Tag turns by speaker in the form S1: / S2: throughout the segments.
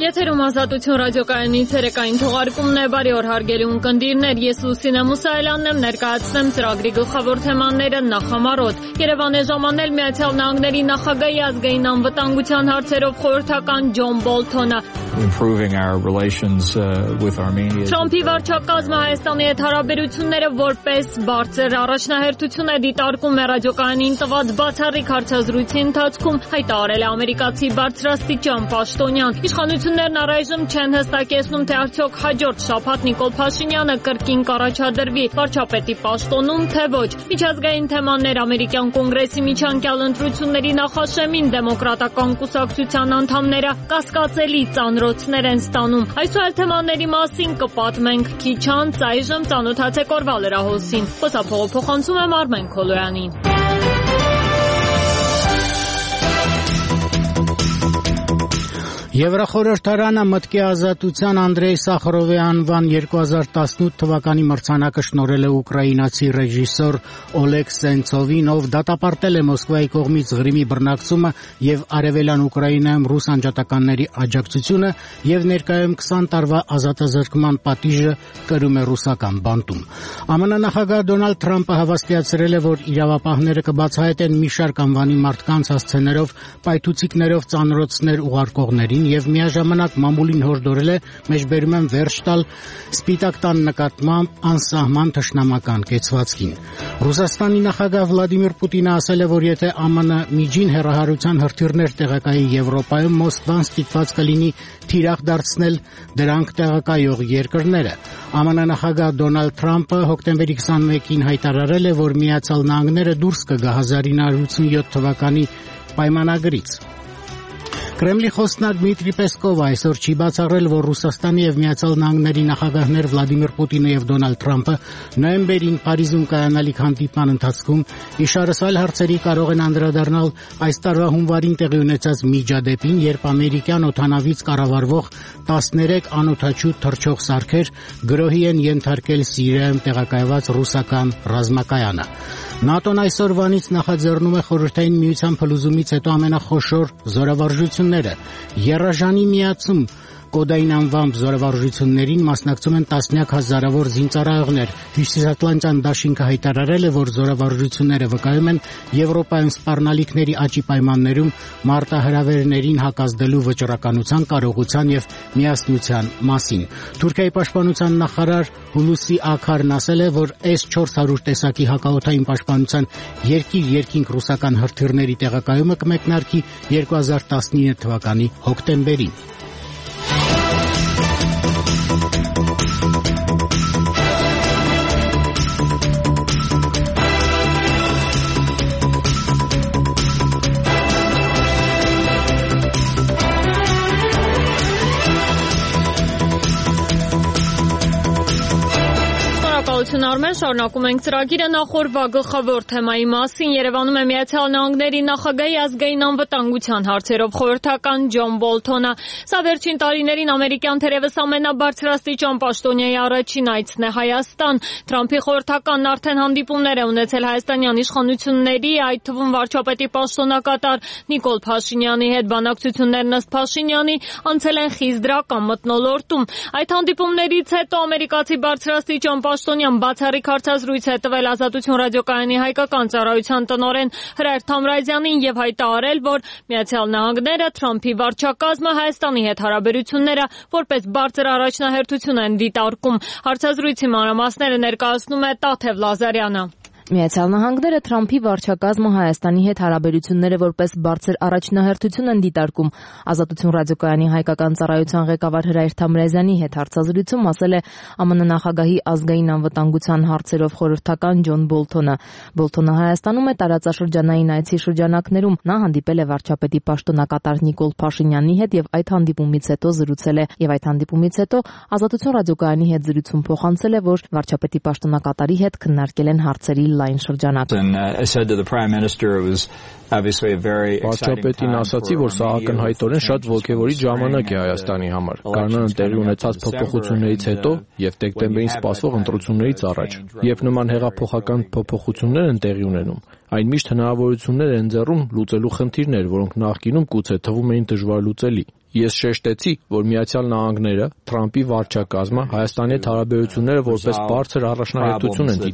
S1: Եթերում ազատություն ռադիոկայանի ցերեկային թողարկումն է, բարի օր հարգելի ունկնդիրներ, ես Լուսինե Մուսայելյանն եմ, ներկայացնեմ ծրագրի գլխավոր թեմաները նախամարոտ։ Երևան է ժամանել Միացյալ Նահանգների նախագահի ազգային անվտանգության հարցերով խորհրդական Ջոն Բոլթոնը։ Թրամփի վարչակազմը Հայաստանի հետ հարաբերությունները որպես բարձր առաջնահերթություն է դիտարկում է ռադիոկայանին տված բացառիկ հարցազրույցի ընթացքում հայտարարել է ամերիկացի բարձրաստիճան պաշտոնյան։ Իշխանություններն առայժմ չեն հստակեցնում, թե արդյոք հաջորդ շաբաթ Նիկոլ Փաշինյանը կրկին կառաջադրվի վարչապետի պաշտոնում, թե ոչ։ Միջազգային թեմաներ ամերիկյան կոնգրեսի միջանկյալ ընտրությունների նախաշեմին դեմոկրատական կուսակցության անդամները կասկածելի ծանրոցներ են ստանում։ Այսօր թեմաների մասին կպատմենք քիչ անց, այժմ ծանոթացեք օրվա լրահոսին։ Խոսափողը փոխանցում եմ Արմեն Քոլոյանին։
S2: Եվրախորհրդարանը մտքի ազատության Անդրեյ Սախարովի անվան 2018 թվականի մրցանակը շնորհել է ուկրաինացի ռեժիսոր Օլեգ Սենցովին, ով դատապարտել է Մոսկվայի կողմից Ղրիմի բռնակցումը եւ արևելյան Ուկրաինայում ռուս անջատականների աջակցությունը եւ ներկայում 20 տարվա ազատազրկման պատիժը կրում է ռուսական բանտում։ ԱՄՆ նախագահ Դոնալդ Թրամփը հավաստիացրել է, որ իրավապահները կբացահայտեն մի շարք անվանի մարդկանց հասցեներով, պայթուցիկներով ծանրոցներ ուղարկողներին եւ միաժամանակ մամուլին հորդորել է մեջբերում են վերջ տալ Սպիտակ տան նկատմամբ անսահման թշնամական կեցվածքին։ Ռուսաստանի նախագահ Վլադիմիր Պուտինը ասել է, որ եթե ԱՄՆ միջին հեռահարության հրթիռներ տեղակայի Եվրոպայում, Մոսկվան ստիպված կլինի թիրախ դարձնել դրանք տեղակայող երկրները։ ԱՄՆ նախագահ Դոնալդ Թրամփը հոկտեմբերի 21-ին հայտարարել է, որ Միացյալ Նահանգները դուրս կգա 1987 թվականի պայմանագրից։ Կրեմլի խոսնակ Դմիտրի Պեսկովը այսօր չի բացառել, որ Ռուսաստանի եւ Միացյալ Նահանգների նախագահներ Վլադիմիր Պուտինը եւ Դոնալդ Թրամփը նոյեմբերին Փարիզում կայանալիք հանդիպման ընթացքում իշարսալ հարցերի կարող են անդրադառնալ այս տարվա հունվարին տեղի ունեցած միջադեպին, երբ ամերիկյան օդանավից կառավարվող 13 անօդաչու թռչող սարքեր գրոհի են ենթարկել Սիրիայում տեղակայված ռուսական ռազմակայանը։ ՆԱՏՕ-ն այսօրվանից նախաձեռնում է խորհրդային միության փլուզումից հետո ամենախոշոր զորավարժությունները։ Եռաժանի միացում կոդային անվամբ զորավարժություններին մասնակցում են տասնյակ հազարավոր զինծառայողներ։ Հյուսիսատլանտյան դաշինքը հայտարարել է, որ զորավարժությունները վկայում են Եվրոպայում սպառնալիքների աճի պայմաններում մարտահրավերներին հակազդելու վճռականության, կարողության եւ միասնության մասին։ Թուրքիայի պաշտպանության նախարար Հուլուսի Աքարն ասել է, որ S-400 տեսակի հակաօդային պաշտպանության երկիր-երկինք ռուսական հրթիռների տեղակայումը կմեկնարկի 2019 թվականի հոկտեմբերին։
S1: Արմեն, շարունակում ենք ծրագիրը նախորդ գլխավոր թեմայի մասին։ Երևանում է Միացյալ Նահանգների նախագահի ազգային անվտանգության հարցերով խորհրդական Ջոն Բոլթոնը։ Սա վերջին տարիներին ամերիկյան թերևս ամենաբարձրաստիճան պաշտոնյայի առաջին այցն է Հայաստան։ Թրամփի խորհրդականն արդեն հանդիպումներ է ունեցել հայաստանյան իշխանությունների, այդ թվում վարչապետի պաշտոնակատար Նիկոլ Փաշինյանի հետ։ Բանակցություններն ըստ Փաշինյանի անցել են խիստ դրական մթնոլորտում։ Այդ հանդիպումներից հետո ամերիկացի բարձրաստիճան պաշտոնյան բացառիկ հարցազրույց է տվել Ազատություն ռադիոկայանի հայկական ծառայության տնօրեն Հրայր Թամրազյանին եւ հայտարարել, որ Միացյալ Նահանգները Թրամփի վարչակազմը Հայաստանի հետ հարաբերությունները որպես բարձր առաջնահերթություն են դիտարկում։ Հարցազրույցի մանրամասները ներկայացնում է Տաթև Լազարյանը։
S3: Միացյալ Նահանգները Թրամփի վարչակազմը Հայաստանի հետ հարաբերությունները որպես բարձր առաջնահերթություն են դիտարկում։ Ազատություն ռադիոկայանի հայկական ծառայության ղեկավար Հրայր Թամրազյանի հետ հարցազրույցում ասել է ԱՄՆ նախագահի ազգային անվտանգության հարցերով խորհրդական Ջոն Բոլթոնը։ Բոլթոնը Հայաստանում է տարածաշրջանային այցի շրջանակներում։ Նա հանդիպել է վարչապետի պաշտոնակատար Նիկոլ Փաշինյանի հետ եւ այդ հանդիպումից հետո զրուցել է։ Եվ այդ հանդիպումից հետո Ազատություն ռադիոկայանի հետ զրույցում փոխանցել է, որ վարչապետի պաշտոնակատարի հետ քննարկել են հարցերի լայն շրջանակ։
S4: Վարչապետին ասացի, որ սա ակնհայտորեն շատ ոգևորիչ ժամանակ է Հայաստանի համար։ Գարնանը տեղի ունեցած փոփոխություններից հետո եւ դեկտեմբերին սպասվող ընտրություններից առաջ։ Եվ նման հեղափոխական փոփոխություններ են տեղի ունենում, այն միշտ հնարավորություններ են ընձեռում լուծելու խնդիրներ, որոնք նախկինում գուցե թվում էին դժվար լուծելի։ Ես շեշտեցի, որ Միացյալ Նահանգները, Թրամփի վարչակազմը Հայաստանի հետ հարաբերությունները որպես բարձր առաջնահերթություն են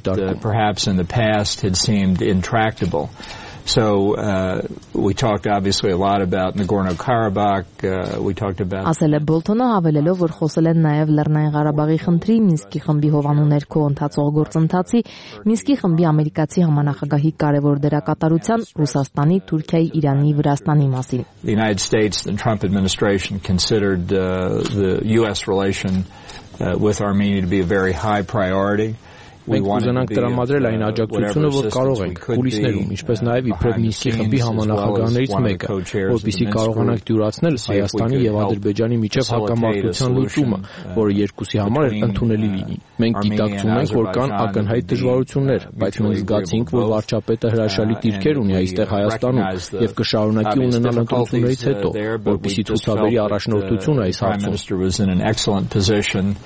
S4: դիտարկում.
S5: So we talked obviously a lot about Nagorno-Karabakh, we talked about
S3: Ասել է Բոլթոնը հավելելով, որ խոսել են նաև Լեռնային Ղարաբաղի խնդրի, Մինսկի խմբի հովանու ներքո ընթացող գործընթացի, Մինսկի խմբի ամերիկացի համանախագահի կարևոր դերակատարության, Ռուսաստանի, Թուրքիայի, Իրանի, Վրաստանի մասին.
S5: The United States and the Trump administration considered the US relation with Armenia to be a very high priority.
S4: Մենք կուզենանք տրամադրել այն աջակցությունը, որ կարող ենք, կուլիսներում, ինչպես նաև իբրև Մինսկի խմբի համանախագահներից մեկը, որպեսզի կարողանանք դյուրացնել Հայաստանի եւ Ադրբեջանի միջև հակամարտության լուծումը, որը երկուսի համար ընդունելի լինի։ Մենք գիտակցում ենք, որ կան ակնհայտ դժվարություններ, բայց մենք զգացինք, որ վարչապետը հրաշալի դիրքեր ունի այստեղ Հայաստանում եւ կշարունակի ունենալ ընտրություններից հետո, որպեսզի ցուցաբերի առաջնորդությունը այս հարցում.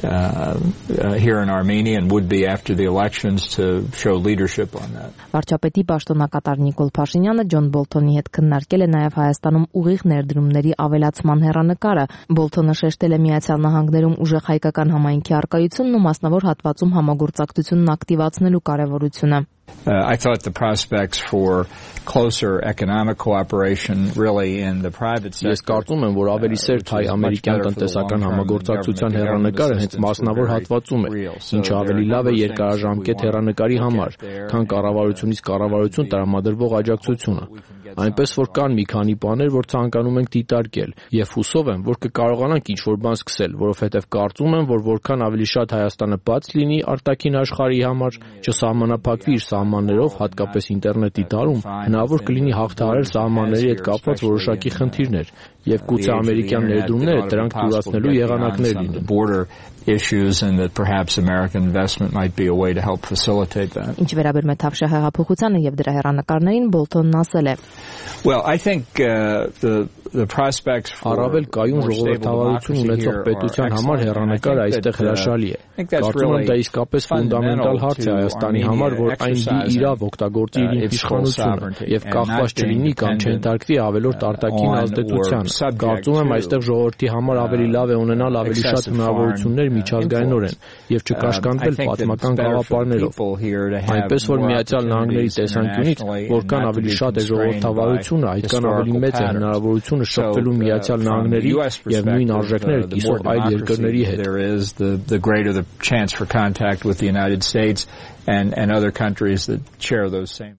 S5: Here in Armenia and would be after the elections to show leadership on that.
S3: Վարչապետի պաշտոնակատար Նիկոլ Փաշինյանը Ջոն Բոլթոնի հետ քննարկել է նաև Հայաստանում ուղիղ ներդրումների ավելացման հեռանկարը։ Բոլթոնը շեշտել է Միացյալ Նահանգներում ուժեղ հայկական համայնքի առկայությունն ու մասնավոր հատվածում համագործակցությունն ակտիվացնելու կարևորությունը.
S5: I thought the prospects for closer economic cooperation really in the private sector.
S4: Ես կարծում եմ, որ ավելի սերտ հայ-ամերիկյան տնտեսական համագործակցության հեռանկարը հենց մասնավոր հատվածում է, ինչը ավելի լավ է երկարաժամկետ հեռանկարի համար, քան կառավարությունից կառավարություն տրամադրվող աջակցությունը։ Այնպես որ կան մի քանի բաներ, որ ցանկանում ենք դիտարկել, եւ հուսով եմ, որ կկարողանանք ինչ-որ բան սկսել, որովհետեւ կարծում եմ, որ որքան ավելի շատ Հայաստանը բաց լինի արտաքին աշխարհի համար, չսահմանափակվի իր սահմաններով, հատկապես ինտերնետի դարում, հնարավոր կլինի հաղթահարել սահմանների հետ կապված որոշակի խնդիրներ, եւ գուցե ամերիկյան ներդրումները դրանք դյուրացնելու եղանակներ լինեն.
S5: Issues and that perhaps American investment might be a way to help facilitate that.
S3: Ինչ վերաբերում է Թավշյա հեղափոխությանը եւ դրա հեռանկարներին, Բոլթոնն ասել է.
S5: Well, I think the prospects for
S4: առավել կայուն ժողովրդավարություն ունեցող պետության համար հեռանկարը այստեղ հրաշալի է։ Կարծում եմ դա իսկապես ֆունդամենտալ հարց է Հայաստանի համար, որ այն դի իրավ օգտագործի իր իշխանությունը եւ կախված չլինի կամ չենթարկվի ավելորդ արտաքին ազդեցության։ Կարծում եմ այստեղ ժողովրդի համար ավելի լավ է ունենալ ավելի շատ հնարավորություններ միջազգայինորեն եւ չկաշկանդվել պատմական գաղափարներով, այնպես որ Միացյալ Նահանգների տեսանկյունից որքան ավելի շատ է ժողովրդավարությունը, այդքան ավելի մեծ է հնարավորությունը շփվելու Միացյալ Նահանգների եւ նույն արժեքները կիսող այլ երկրների հետ.
S5: There is the greater the chance for contact with the United States and other countries that share those same.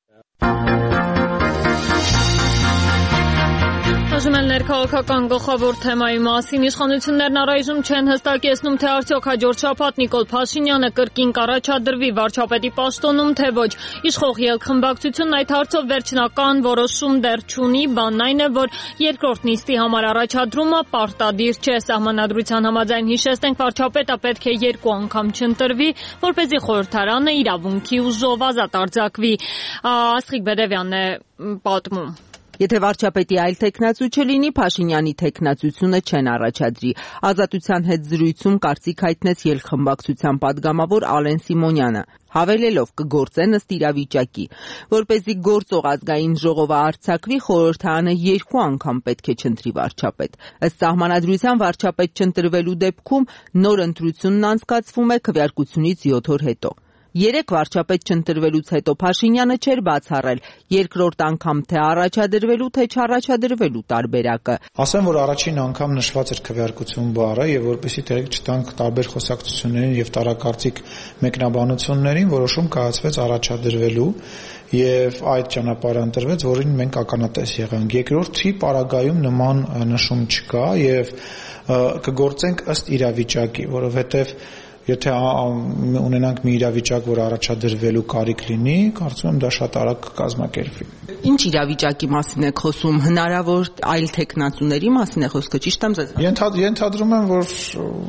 S1: Այժմ էլ ներքաղաքական գլխավոր թեմայի մասին իշխանություններն առայժմ չեն հստակեցնում, թե արդյոք հաջորդ շաբաթ Նիկոլ Փաշինյանը կրկին կառաջադրվի վարչապետի պաշտոնում, թե ոչ։ Իշխող ելքխմբակցությունն այդ հարցով վերջնական որոշում դեռ չունի, բանն այն է, որ երկրորդ նիստի համար առաջադրումը պարտադիր չէ։ Սահմանադրության համաձայն հիշեցնենք, վարչապետը պետք է 2 անգամ չընտրվի, որպեսզի խորհրդարանը իրավունքի ուժով ազատ արձակվի։ Աստղիկ Բեդևյանն է պատմում.
S6: Եթե վարչապետի այլ թեկնածու չլինի, Փաշինյանի թեկնածությունը չեն առաջադրի։ Ազատության հետ զրույցում կարծիք հայտնեց ելքխմբակցության падգամավոր Ալեն Սիմոնյանը, հավելելով կգործեն ըստ իրավիճակի։ Որպեսզի գործող ազգային ժողովը արձակվի, խորհրդարանը 2 անգամ պետք է չընտրի վարչապետ։ Ըստ սահմանադրության վարչապետ չընտրվելու դեպքում նոր ընտրությունն անցկացվում է քվեարկությունից 7 օր հետո։ 3 վարչապետ չընտրվելուց հետո Փաշինյանը չէր բացառել երկրորդ անգամ թե առաջադրվելու, թե չառաջադրվելու տարբերակը։
S7: Ասեմ, որ առաջին անգամ նշված էր քվեարկություն բառը եւ որպեսզի տեղիք չտանք տարբեր խոսակցություններին եւ տարակարծիք մեկնաբանություններին, որոշում կայացվեց առաջադրվելու եւ այդ ճանապարհը ընտրվեց, որին մենք ականատես եղանք։ Երկրորդի պարագայում նման նշում չկա եւ կգործենք ըստ իրավիճակի, որովհետեւ Եթե ունենանք մի իրավիճակ, որ առաջադրվելու կարիք լինի, կարծում եմ դա շատ արագ կկազմակերպվի։
S6: Ինչ իրավիճակի մասին եք խոսում, հնարավոր այլ թեկնածուների մասին է խոսքը, ճիշտ եմ ձեզ։
S7: Ենթադրում եմ, որ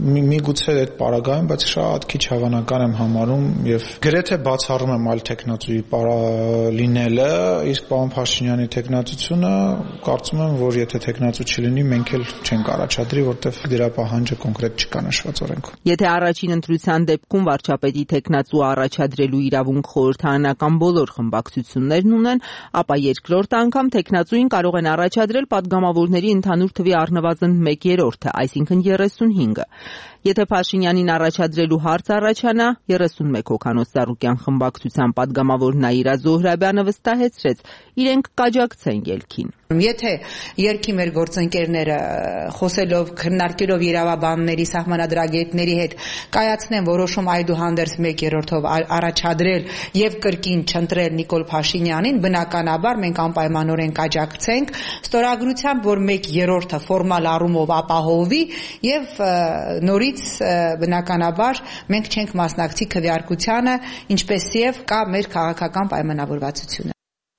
S7: միգուցե այդ պարագայում, բայց շատ քիչ հավանական եմ համարում եւ գրեթե բացառում եմ այլ տեխնացուի լինելը, իսկ պարոն Փաշինյանի տեխնացությունը կարծում եմ, որ եթե տեխնացու չլինի, մենք էլ չենք առաջադրի, որտեղ դրա պահանջը կոնկրետ չկա նշված օրենքում։
S6: Եթե առաջին ընտրության դեպքում վարչապետի տեխնացու առաջադրելու իրավունք խորհրդարանական բոլոր խմբակցություններն ունեն, ապա երկրորդ անգամ տեխնացուին կարող են առաջադրել падգամավորների ընդհանուր թվի առնվազն 1/3, այսինքն 35-ը։ Եթե Փաշինյանին առաջադրելու հարց առաջանա, 31 հոգանոց Ծառուկյան խմբակցության падգամավոր Նաիրա Զոհրաբյանը վստահեցրեց, իրենք կաջակցեն ելքին։
S8: Եթե երկի մեր գործընկերները խոսելով, քննարկելով իրավաբանների, սահմանադրագետների հետ կայացնեն որոշում այդուհանդերձ 1/3-ով առաջադրել եւ կրկին չընտրել Նիկոլ Փաշինյանին, բնականաբար մենք անպայմանորեն կաջակցենք ստորագրությամբ, որ 1/3-ը ֆորմալ առումով ապահովի եւ նորից բնականաբար մենք չենք մասնակցի քվեարկությանը, ինչպես եւ կա մեր քաղաքական պայմանավորվածությունը։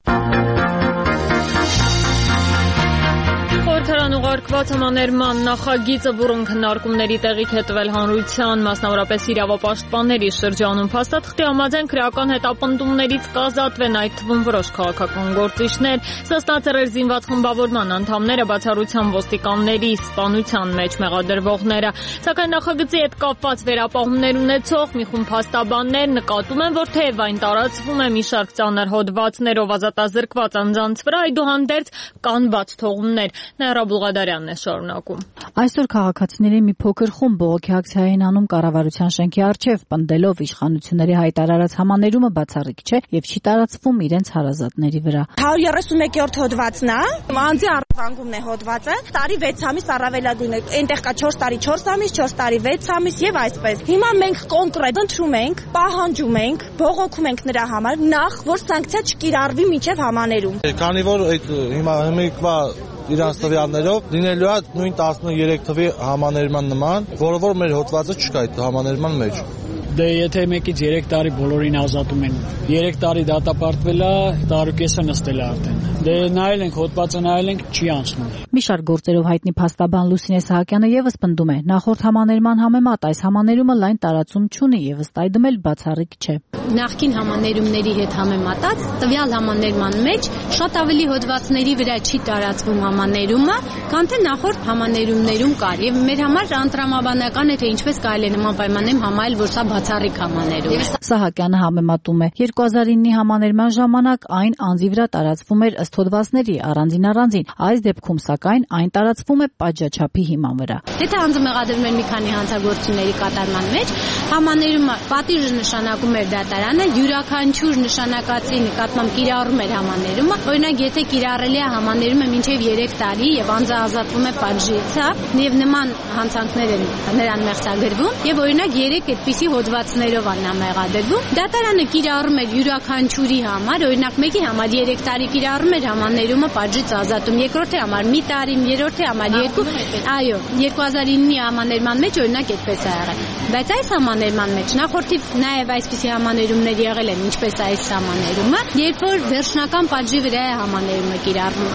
S1: Խորհրդարան ուղարկված համաներման նախագիծը բուռն քննարկումների տեղիք է տվել հանրության, մասնավորապես իրավապաշտպանների շրջանում։ Փաստաթղթի համաձայն քրեական հետապնդումներից կազատվեն այդ թվում որոշ քաղաքական գործիչներ, սասնաձեռեր զինված խմբավորման անդամները, բացառությամբ ոստիկանների սպանության մեջ մեղադրվողները։ Սակայն նախագծի հետ կապված վերապահումներ ունեցող մի խումբ փաստաբաններ նկատում են, որ թեև այն տարածվում է մի շարք ծանր հոդվածներով ազատազրկված անձանց վրա, այդուհանդերձ կան բաց թողումներ։ Նաիրա Բուլղադարյանն է շարունակում։
S9: Այսօր քաղաքացիների մի փոքր խումբ բողոքի ակցիա են անում կառավարության շենքի առջև, պնդելով իշխանությունների հայտարարած համաներումը բացառիկ չէ եւ չի տարածվում իրենց հարազատների վրա։
S10: 131-րդ հոդվածն է, անձի առևանգումն է հոդվածը, տարի 6 ամիս առավելագույն է, այնտեղ կա 4 տարի 4 ամիս, 4 տարի 6 ամիս եւ այսպես։ Հիմա մենք կոնկրետ ընտրում ենք, պահանջում ենք, բողոքում ենք նրա համար, նախ որ սանկցիա չկիրառվի մինչեւ համաներում։
S11: Քանի որ այդ հիմա իրանց տվյալներով լինելու է նույն 13 թվի համաներման նման, որը որ մեր հոդվածը չկա այդ համաներման մեջ։
S12: Դե եթե մեկից 3 տարի բոլորին ազատում են, 3 տարի դատապարտվել է, տարուկեսը նստել է արդեն։ Դե նայել ենք, հոդվածը նայել ենք, չի անցնում։
S9: Մի շարք գործերով հայտնի փաստաբան Լուսինե Սահակյանը եւս պնդում է, նախորդ համաներման համեմատ այս համաներումը լայն տարածում չունի եւ ըստ այդմ էլ բացառիկ չէ։
S13: Նախկին համաներումների հետ համեմատած, տվյալ համաներման մեջ շատ ավելի հոդվածների վրա չի տարածվում համաներումը, քան թե նախորդ համաներումներում կար։ Եվ մեր համար անտրամաբանական է, թե ինչպես կարելի է նման պայմաններում համայել, որ սա բացառիկ համաներում է։
S9: Սահակյանը համեմատում է 2009-ի համաներման ժամանակ այն անձի վրա տարածվում էր ըստ հոդվածների առանձին, այս դեպքում սակայն այն տարածվում է պատժաչափի հիման վրա։
S13: Եթե անձը մեղադրվում էր մի քանի հանցագործությունների կատարման մեջ, համաներումը պատիժը նշանակում էր դատարանը, յուրաքանչյուր նշանակացի նկատմամբ կիրառում էր համաներումը։ Օրինակ, եթե կիրառելի է համաներումը մինչև 3 տարի եւ անձը ազատվում է պատժից, եւ նման հանցանքներ են նրան մեղսագրվում, եւ օրինակ 3 այդպիսի հոդվածներով նա մեղադրվում, դատարանը կիրառում էր յուրաքանչյուրի համար, օրինակ մեկի համար 3 տարի կիրառում էր համաներումը պատժից ազատում, երկրորդի համար մի տարի, երրորդի համար 2, այո, 2009-ի համաներման մեջ օրինակ այդպես է եղել։ Բայց այս համաներման մեջ նախորդիվ նաեւ այսպիսի համաներումներ եղել են, ինչպես այս համաներումը, երբ որ վերջնական պատժի վրա է համաներումը կիրառվում։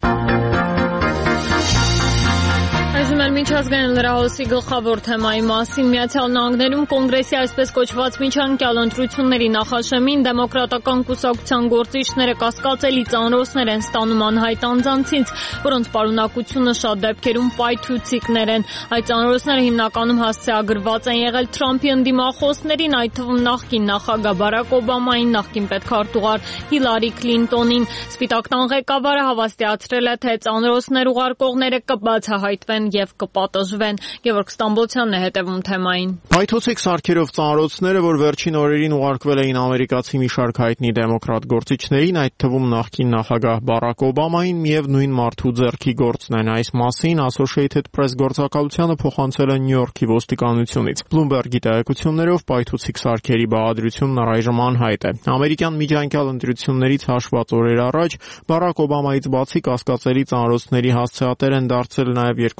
S1: Այժմ էլ միջազգային լրահոսի գլխավոր թեմայի մասին Միացյալ Նահանգներում կոնգրեսի այսպես կոչված միջանկյալ ընտրությունների նախաշեմին դեմոկրատական կուսակցության գործիչները կասկածելի ծանրոցներ են ստանում անհայտ անձանցից, որոնց պարունակությունը շատ դեպքերում պայթուցիկներ են։ Այդ ծանրոցները հիմնականում հասցեագրված են եղել Թրամփի ընդդիմախոսներին, այդ թվում նախկին նախագահ Բարակ Օբամային, նախկին պետքարտուղար Հիլարի Քլինտոնին։ Սպիտակ տան ղեկավարը հավաստիացրել է, թե ծանրոցներ ուղարկողները կբացահայտվեն եւ կպատժվեն։ Գևորգ Ստամբոլցյանն է հետևում թեմային։
S14: Պայթուցիկ սարքերով ծանրոցները, որ վերջին օրերին ուղարկվել էին ամերիկացի մի շարք հայտնի դեմոկրատ գործիչներին, այդ թվում նախկին նախագահ Բարակ Օբամային, միևնույն մարդու ձեռքի գործն են։ Այս մասին Associated Press գործակալությանը փոխանցել են Նյու Յորքի ոստիկանությունից։ Bloomberg-ի տեղեկություններով պայթուցիկ սարքերի բաղադրությունն առայժմ անհայտ է։ Ամերիկյան միջանկյալ ընտրություններից հաշված օրեր առաջ Բարակ Օբամայից բացի կասկածելի ծանրոցների հասցեատեր են դարձել նաև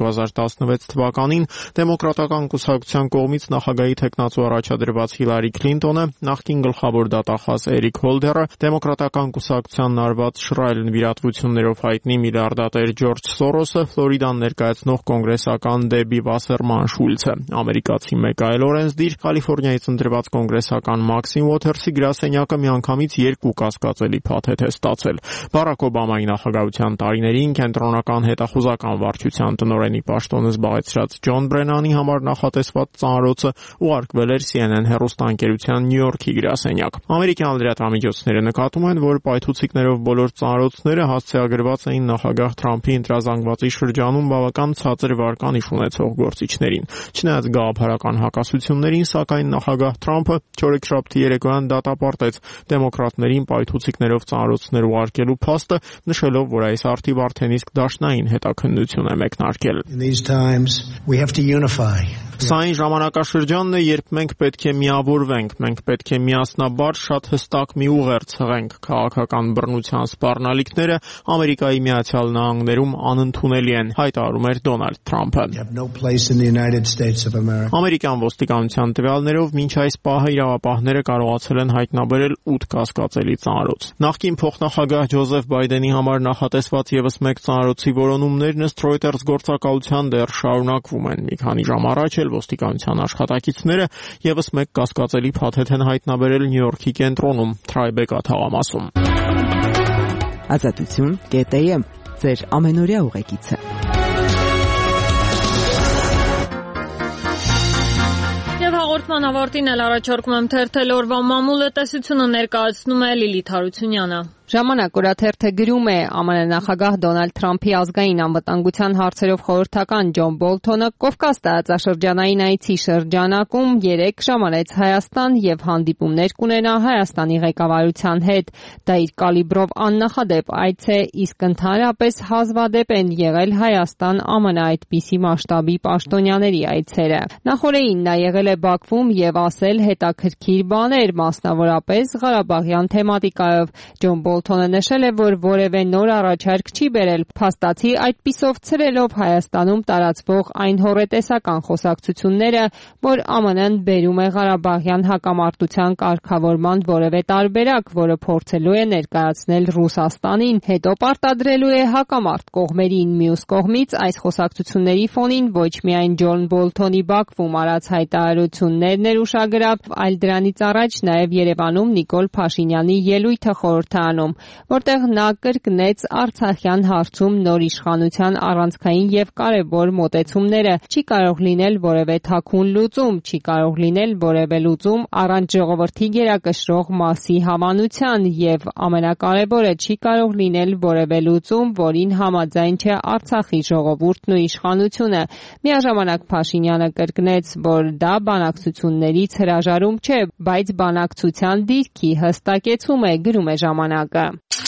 S14: 2016 թվականին դեմոկրատական կուսակցության կողմից նախագահի թեկնածու առաջադրված Հիլարի Քլինտոնը, նախկին գլխավոր դատախազ Էրիկ Հոլդերը, դեմոկրատական կուսակցությանն արված շռայլ նվիրատվություններով հայտնի միլիարդատեր Ջորջ Սորոսը, Ֆլորիդան ներկայացնող կոնգրեսական Դեբի Վասերման Շուլցը, ամերիկացի մեկ այլ օրենսդիր, Կալիֆոռնիայից ընտրված կոնգրեսական Մաքսիմ Ուոթերսի գրասենյակը միանգամից 2 կասկածելի փաթեթ է ստացել։ Բարակ Օբամայի նախագահության տարիներին կենտրոնական հետախուզական վարչության տնօրենի պաշտոնը զբաղեցրած Ջոն Բրենանի համար նախատեսված ծանրոցը ուղարկվել էր CNN հեռուստաընկերության Նյու Յորքի գրասենյակ։ Ամերիկյան լրատվամիջոցները նկատում են, որ պայթուցիկներով բոլոր ծանրոցները հասցեագրված էին նախագահ Թրամփի ընտրազանգվածի շրջանում բավական ցածր վարկանիշ ունեցող գործիչներին։ Չնայած գաղափարական հակասություններին, սակայն նախագահ Թրամփը չորեքշաբթի երեկոյան դատապարտեց դեմոկրատներին պայթուցիկներով ծանրոցներ ուղարկելու փաստը, նշելով, որ այս արդիվ արդեն իսկ դաշնային հետաքննություն է մեկնարկել։ Սա այն ժամանակաշրջանն է, երբ մենք պետք է միավորվենք, մենք պետք է միասնաբար շատ հստակ մի ուղեր ցղենք։ Քաղաքական բռնության սպառնալիքները Ամերիկայի Միացյալ Նահանգներում անընդունելի են, հայտարարում էր Դոնալդ Թրամփը։ Ամերիկյան ոստիկանության տվյալներով մինչ այս պահը իրավապահները կարողացել են հայտնաբերել 8 կասկածելի ծանրոց։ Նախկին փոխնախագահ Ջոզեֆ Բայդենի համար նախատեսված եւս մեկ ծանրոցի որոնումներն ըստ Reuters գործակալության դեռ շարունակվում են։ Մի քանի ժամ առաջ էլ ոստիկանության աշխատակիցները եւս մեկ կասկածելի փաթեթ են հայտնաբերել Նյու Յորքի կենտրոնում, Թրայբեկա թաղամասում։
S6: Ազատություն.am ձեր ամենօրյա ուղեկիցը։
S1: Եվ հաղորդման ավարտին էլ առաջարկում եմ թերթել օրվա մամուլը, տեսությունը ներկայացնում է Լիլիթ Հարությունյանը։
S3: Ժամանակ օրաթերթը գրում է ԱՄՆ նախագահ Դոնալդ Թրամփի ազգային անվտանգության հարցերով խորհրդական Ջոն Բոլթոնը Կովկաս տարածաշրջանային այցի շրջանակում 3 ժամանեց Հայաստան եւ հանդիպումներ կունենա Հայաստանի ղեկավարության հետ։ Դա իր կալիբրով աննախադեպ այց է, իսկ ընդհանրապես հազվադեպ են եղել Հայաստան-ԱՄՆ այդպիսի մասշտաբի պաշտոնյաների այցերը։ Նախորդին նա եղել է Բաքվում եւ ասել հետաքրքիր բաներ, մասնավորապես Ղարաբաղյան թեմատիկայով։ Ջոն Բոլթոնը նշել է, որ որևէ նոր առաջարկ չի բերել, փաստացի այդպիսով ցրելով Հայաստանում տարածվող այն հոռետեսական խոսակցությունները, որ ԱՄՆ-ն բերում է Ղարաբաղյան հակամարտության կարգավորման որևէ տարբերակ, որը փորձելու է ներկայացնել Ռուսաստանին, հետո պարտադրելու է հակամարտ կողմերին։ Մյուս կողմից այս խոսակցությունների ֆոնին ոչ միայն Ջոն Բոլթոնի Բաքվում արած հայտարարություններն էր ուշագրավ, այլ դրանից առաջ նաև Երևանում Նիկոլ Փաշինյանի ելույթը խորհրդարանում, որտեղ նա կրկնեց Արցախյան հարցում նոր իշխանության առանցքային եւ կարեւոր մոտեցումները։ Չի կարող լինել որևէ թաքուն լուծում, չի կարող լինել որևէ լուծում առանց ժողովրդի գերակշռող մասի հավանության եւ ամենակարևորը չի կարող լինել որևէ լուծում, որին համաձայն չէ Արցախի ժողովուրդն ու իշխանությունը։ Միաժամանակ Փաշինյանը կրկնեց, որ դա բանակցություններից հրաժարում չէ, բայց բանակցության դիրքի հստակեցում է, գրում է ժամանակը։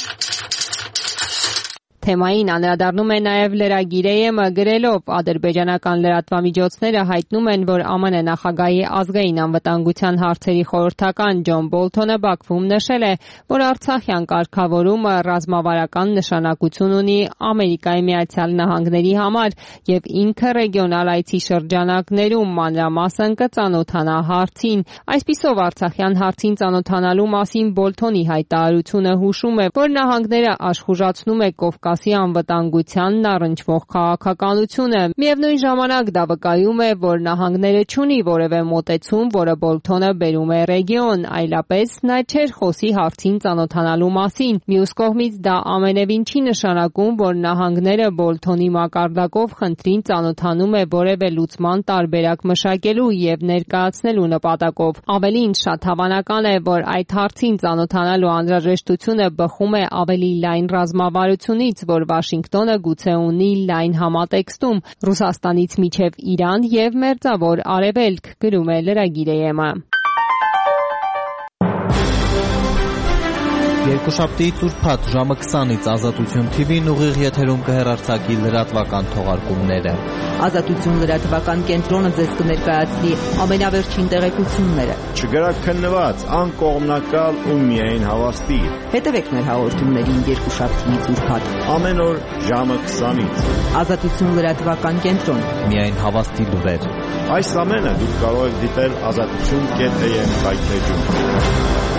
S3: Թեմային անդրադառնում է նաև Leragireem-ը գրելով ադրբեջանական լրատվամիջոցները հայտնում են, որ ԱՄՆ նախագահի ազգային անվտանգության հարցերի խորհրդական Ջոն Բոլթոնը Բաքվում նշել է, որ Արցախյան կարգավորումը ռազմավարական նշանակություն ունի Ամերիկայի Միացյալ Նահանգների համար եւ ինքը ռեգիոնալ այցի շրջանակներում մանրամասն կծանոթանա հարցին։ Այսպիսով Արցախյան հարցին ծանոթանալու մասին Բոլթոնի հայտարարությունը հուշում է, որ նահանգները աշխուժացնում է Կովկասի անվտանգությանն առնչվող քաղաքականությունը։ Միևնույն ժամանակ դա վկայում է, որ նահանգները չունի որևէ մոտեցում, որը Բոլթոնը բերում է ռեգիոն, այլապես նա չէր խոսի հարցին ծանոթանալու մասին։ Մյուս կողմից դա ամենևին չի նշանակում, որ նահանգները Բոլթոնի մակարդակով խնդրին ծանոթանում է որևէ լուծման տարբերակ մշակելու եւ ներկայացնելու նպատակով։ Ավելին, շատ հավանական է, որ այդ հարցին ծանոթանալու անհրաժեշտությունը բխում է ավելի լայն ռազմավարությունից, որ Վաշինգտոնը գուցե ունի լայն համատեքստում Ռուսաստանից մինչև Իրան եւ Մերձավոր Արևելք, գրում է Leragireem-ը։
S15: Երկուշաբթիից ուրբաթ ժամը 20-ից Ազատություն TV-ն ուղիղ եթերում կհեռարձակի լրատվական թողարկումները։
S6: Ազատություն լրատվական կենտրոնը ձեզ կներկայացնի ամենավերջին տեղեկությունները։
S16: Չգրաքննված, անկողմնակալ ու միայն հավաստի։
S6: Հետևեք մեր հաղորդումներին երկուշաբթիից ուրբաթ
S16: ամեն օր ժամը 20-ից։
S6: Ազատություն լրատվական կենտրոն,
S15: միայն հավաստի լուրեր։
S16: Այս ամենը դուք կարող եք դիտել azatutun.am հայտնեջում։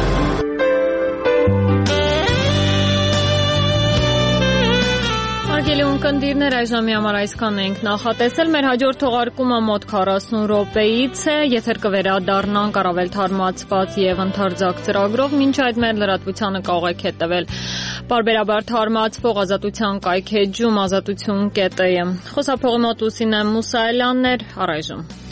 S1: Հարգելի ունկնդիրներ, այժմի համար այսքան ենք նախատեսել։ Մեր հաջորդ թողարկումը մոտ 40 րոպեից է, եթեր կվերադառնանք առավել թարմացված եւ ընդարձակ ծրագրով, մինչ այդ մեր լրատվությանը կարող եք հետևել պարբերաբար թարմացվող Ազատության կայքէջում azatutun.am։ Խոսափողի մոտ Լուսինե Մուսայելյանն էր, առայժմ։